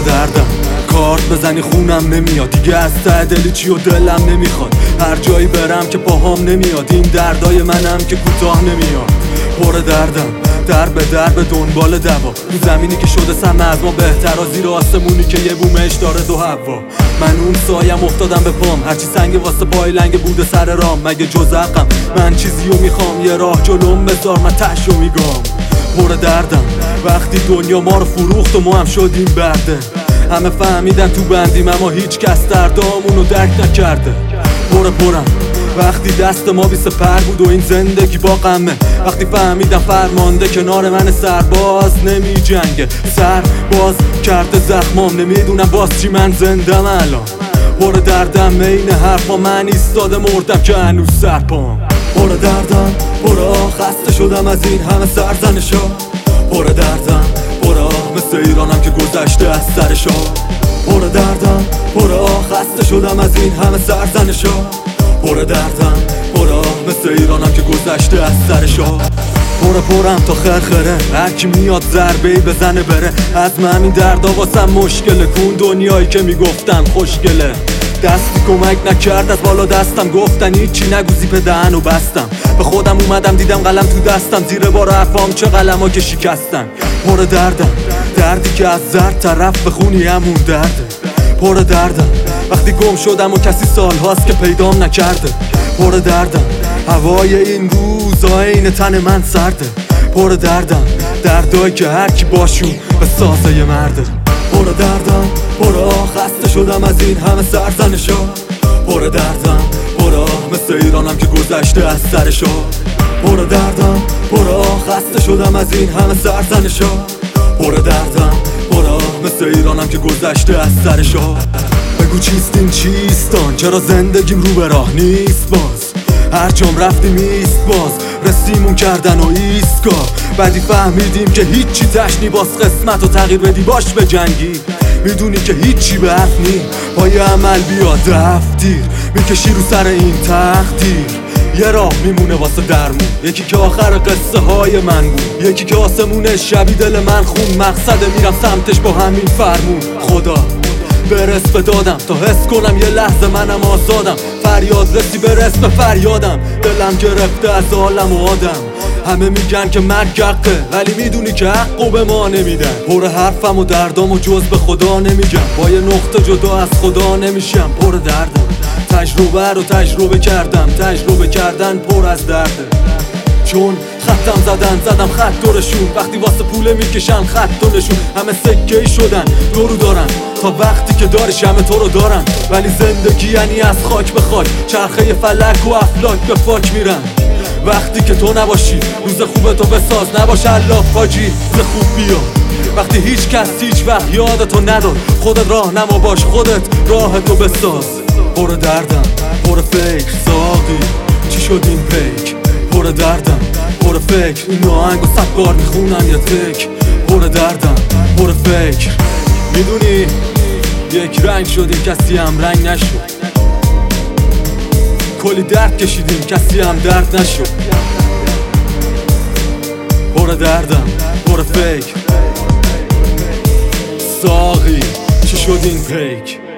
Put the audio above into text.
دردم کارت بزنی خونم نمیاد دیگه، از ته دلی چی و دلم نمیخواد. هر جایی برم که پاهام نمیاد، این دردای منم که کوتاه نمیاد. پر دردم در به در به دنبال دوا، تو زمینی که شده سم از ما بهتر، زیر آسمونی که یه بومش داره دو هوا. من اون سایم افتادم به پام، هرچی سنگ واسه پای لنگ بوده سر رام. مگه جز عقم من چیزیو میخوام، یه راه جلوم بذار من تشو میگم. پر دردم وقتی دنیا ما رو فروخت و ما هم شدیم برده. همه فهمیدن تو بندیم اما هیچ کس دردامونو درک نکرده. پرم وقتی دست ما بی سپر بود و این زندگی با غمه. وقتی فهمیدم فرمانده کنار من سرباز نمی جنگه، سرباز کرده زخمام، نمیدونم باز چی من زندم الان. پر دردم این حرفا، من ایستاده مردم که هنوز سرپام. پر دردم خسته شدم از این همه سرزنشا. پر دردم مثل ایرانم که گذشته از سرشا. پر دردم خسته شدم از این همه سرزنشا. پر دردم مثل ایرانم که گذشته از سرشا. پرم تا خرخره، هرکی میاد ضربه‌ای بزنه بره. از من این دردا واسم مشکله، کون دنیایی که میگفتن خوشگله. دستی کمک نکرد از بالا دستم، گفتن هیچی نگو زیپ دهنو بستم. به خودم اومدم دیدم قلم تو دستم، زیر بار حرفام چه قلما که شکستن. پر دردم دردی که از زرد طرف به خونی همون درده. پر دردم وقتی گم شدم و کسی سالهاست که پیدام نکرده. پر دردم هوای این روزا این تن من سرده. پر دردم دردایی که هرکی باشون به سازه یه مرده. پر دردم خسته شدم از این همه سرزنشا. پر دردم مثل ایرانم که گذشته از سرشا. پر دردم خسته شدم از این همه سرزنشا. پر دردم مثل ایرانم که گذشته از سرشا. بگو چیستین چیستان، چرا زندگیم رو به راه نیست باز؟ هر جام رفتیم ایست باز، رسیمون کردن و ایستگاه. بعدی فهمیدیم که هیچی تشنی، باز قسمت و تغییر بدی باش به جنگی. میدونی که هیچی به حرف نی، پای عمل بیا دفتیر میکشی رو سر این تقدیر. یه راه میمونه واسه درمون، یکی که آخر قصه های من بود، یکی که آسمونه شبی دل من خون. مقصده میرم سمتش با همین فرمون. خدا برس به دادم تا حس کنم یه لحظه منم آزادم. فریاد رسی برس به فریادم، دلم گرفته از عالم و آدم. همه میگن که مرگ حقه، ولی میدونی که حقو به ما نمیدن. پر حرفم و دردام و جز به خدا نمیگم، با یه نقطه جدا از خدا نمیشم. پر دردم تجربه رو تجربه کردم، تجربه کردن پر از درده. چون خطم زدم خط دورشون، وقتی واسه پوله میکشن خط و نشون. همه سکه‌ای شدن دورو دارن، تا وقتی که داریش همه تو رو دارن. ولی زندگی یعنی از خاک به خاک، چرخه فلک و افلاک به فاک میرن. وقتی که تو نباشی روز خوب تو بساز، نباش الاف حاجی روز خوب بیا. وقتی هیچ کس هیچ وقت یادتو نداد، خودت راه نما باش، خودت راه تو بساز. پر دردم فکر ساقی چی شد این پیک؟ پر دردم فکر این آهنگو 100 بار میخونم یه تک. پر دردم فکر میدونی یک رنگ شدیم کسی هم رنگ نشد، کلی درد کشیدیم کسی هم درد نشد. پر دردم فکر ساقی چی شد این پیک؟